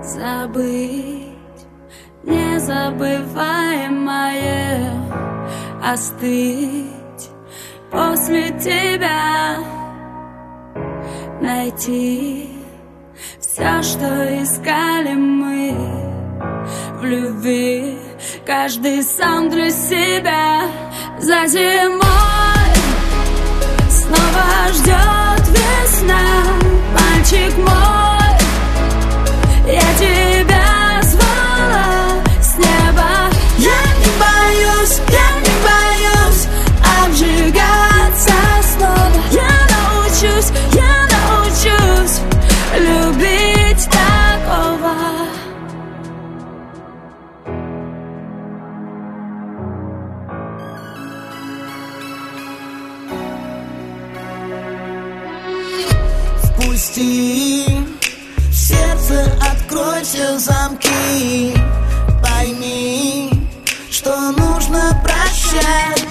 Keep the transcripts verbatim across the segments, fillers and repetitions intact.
Забыть незабываемое, остыть после тебя, найти все, что искали мы в любви, каждый сам для себя. За зимой снова ждет весна, мальчик мой, я тебя звала с неба. Я не боюсь, я не боюсь обжигаться снова. Я научусь, я научусь любить такого. Впусти, в сердце открой все замки. Пойми, что нужно прощать,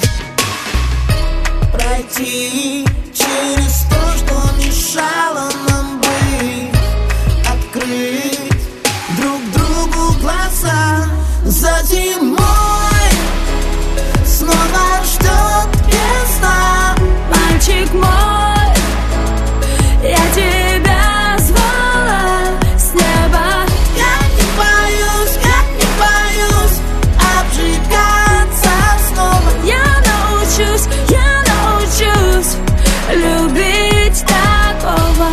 пройти через то, что мешало нам быть, открыть друг другу глаза. За зимой снова ждет весна, мальчик мой, я тебя звала с неба. Я не боюсь, я не боюсь обжигаться снова. Я научусь, я научусь любить такого.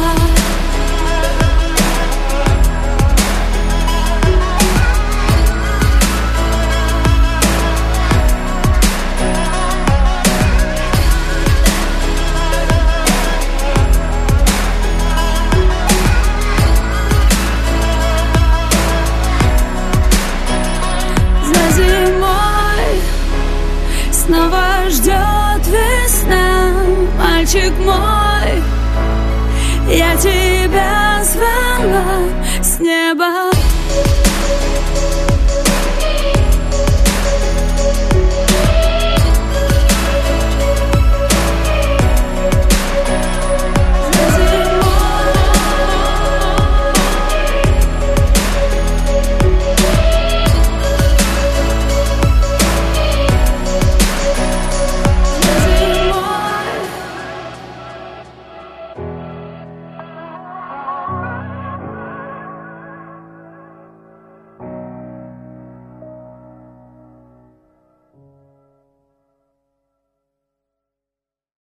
Снова ждет весна, мальчик мой, я тебя звала с неба.